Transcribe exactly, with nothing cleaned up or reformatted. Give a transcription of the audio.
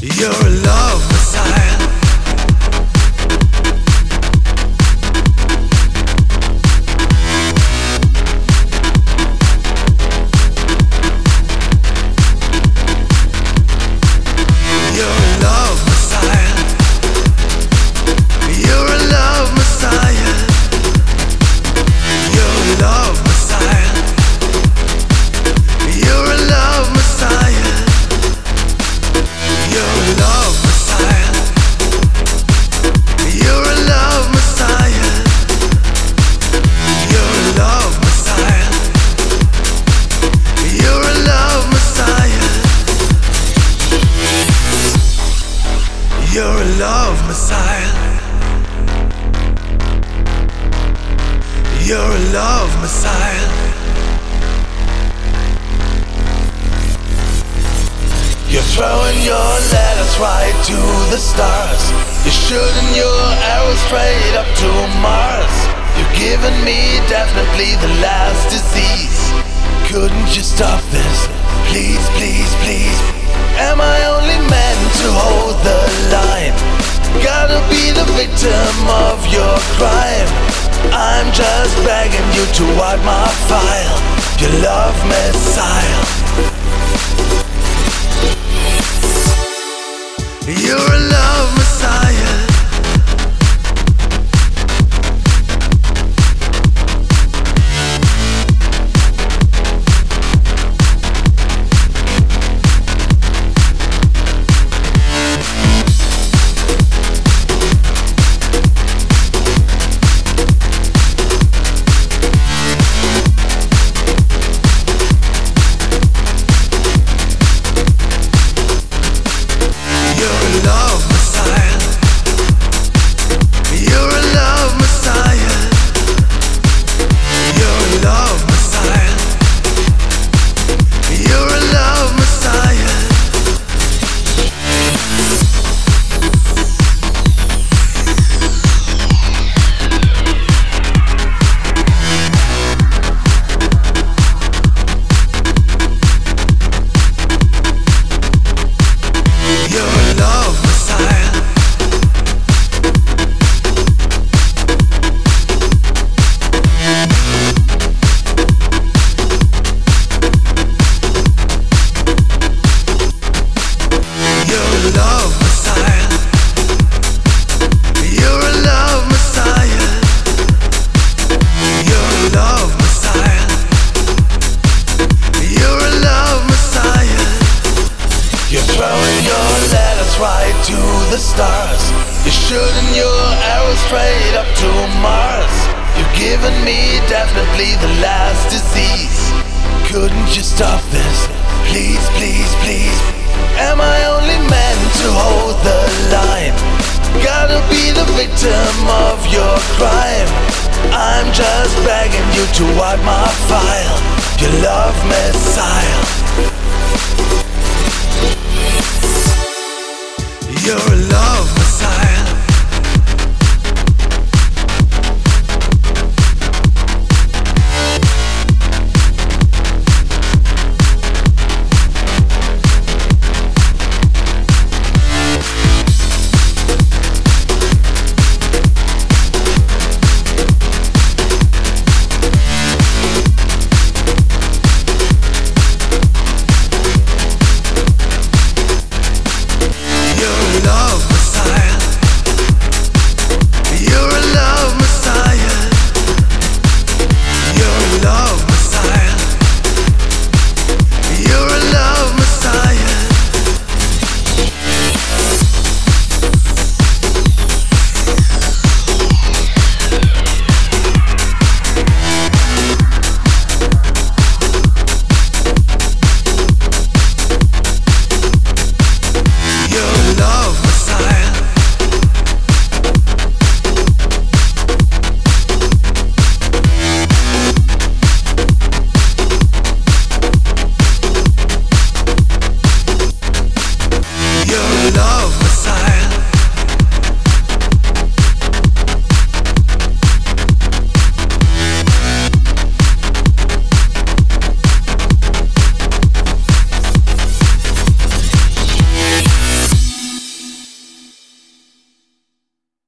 You're a love messiah. You're a love messiah. You're a love messiah. You're a love messiah. You're a love messiah. You're a love messiah. You're a love messiah. You're a love messiah. You're a love messiah. You're a love messiah. You're a love messiah. You're throwing your letters right to the stars. You're shooting your arrows straight up to Mars. You're giving me definitely the last disease. Couldn't you stop this? Please, please, please. Am I only meant to hold the line? Gotta be the victim of your crime. I'm just begging you to wipe my file. Your love messiah. You're a love messiah. Right to the stars. You're shooting your arrows straight up to Mars. You're giving me definitely the last disease. Couldn't you stop this? Please, please, please. Am I only meant to hold the line? Gotta be the victim of your crime. I'm just begging you to wipe my file. Your love messiah. You're a love